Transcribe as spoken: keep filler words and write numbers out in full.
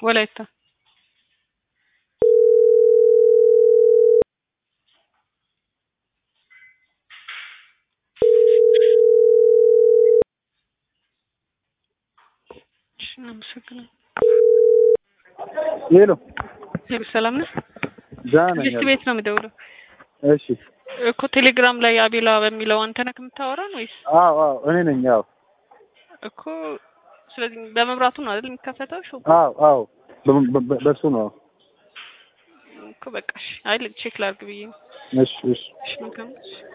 ወላይታ እናመሰግናለን። ሄሎ ሄሎ ሰላም ነህ? ዛና እዚህ ቤት ነው የምደውለው። እሺ እኮ ቴሌግራም ላይ አቤላ በሚለው አንተ ነህ የምታወራው ወይስ? አዎ አዎ እኔ ነኝ። አዎ እኮ ስለዚህ በመብራቱ ነው አይደል የሚከፈተው? ሾው አዎ አዎ በሱ ነው እኮ በቃ እሺ። አይ ቼክ ላድርግ ብዬ ነው። እሺ እሺ እሺ